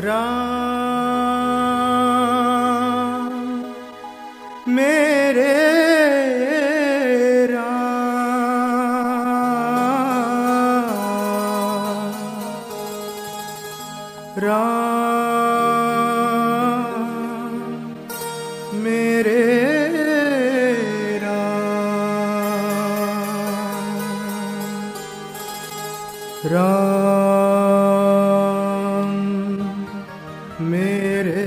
राम मेरे राम मेरे राम मेरे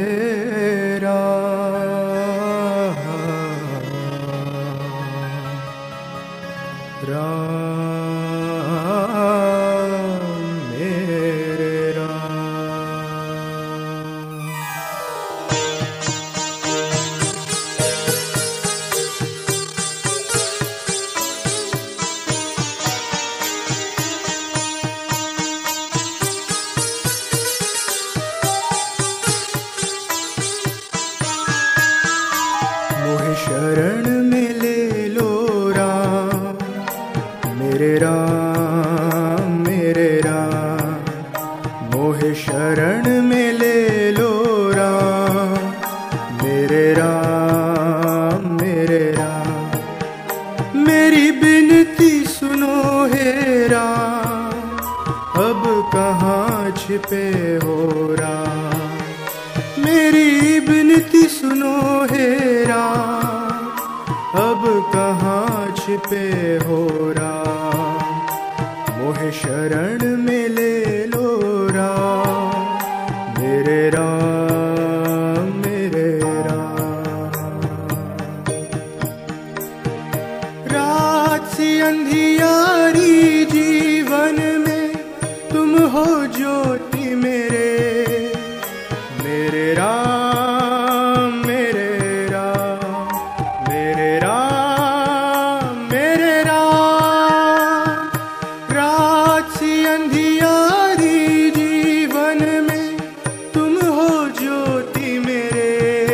मोहे शरण में ले लो राम मेरे राम मेरे राम। मोहे शरण में ले लो राम मेरे राम मेरे राम। मेरी बिनती सुनो हे राम, अब कहाँ छिपे हो राम। मेरी बिनती सुनो हे राम, अब कहाँ छिपे हो राम। मोहे शरण में ले लो राम मेरे राम मेरे राम। रात सी अंधियारी जीवन में तुम हो ज्योति मेरे राम मेरे राम मेरे राम मेरे राम। रात सी अंधियारी जीवन में तुम हो ज्योति मेरे।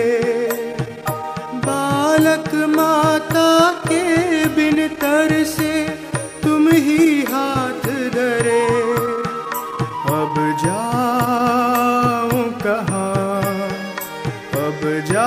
बालक माता के बिन तर से तुम ही हाथ धरे। अब जाऊं कहाँ, अब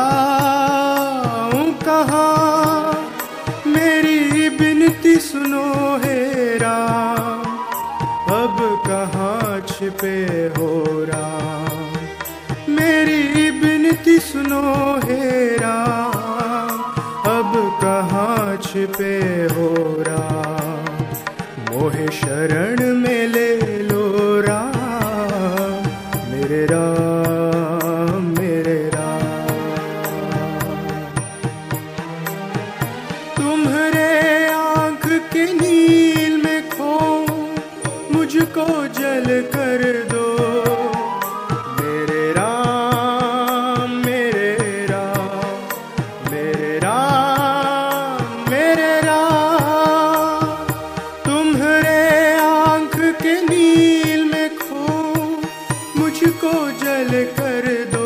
जाऊं कहाँ। मेरी बिनती सुनो हे राम, अब कहाँ छिपे हो राम। मेरी बिनती सुनो हे राम, अब कहाँ छिपे हो राम। मोहे शरण में ले लो राम मेरे राम मेरे राम। तुम्हारे आँख के नील में खो मुझको जल कर दो मेरे राम मेरे राम मेरे राम मेरे राम। तुम्हारे आँख के नील में खो मुझको जल कर दो।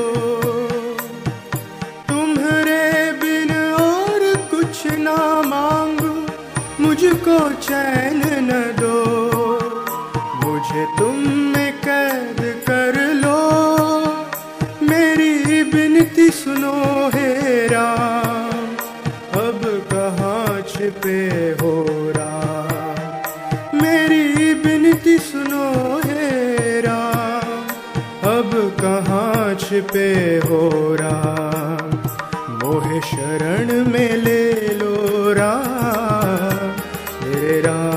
तुम्हारे बिन और कुछ ना मांगू, मुझको चैन न दो। मुझे तुम में कैद कर लो, मेरी बिनती सुनो हे राम, अब कहाँ छिपे हो राम। मेरी बिनती सुनो हे राम, अब कहाँ छिपे हो राम। मोहे शरण में ले लो राम मेरे राम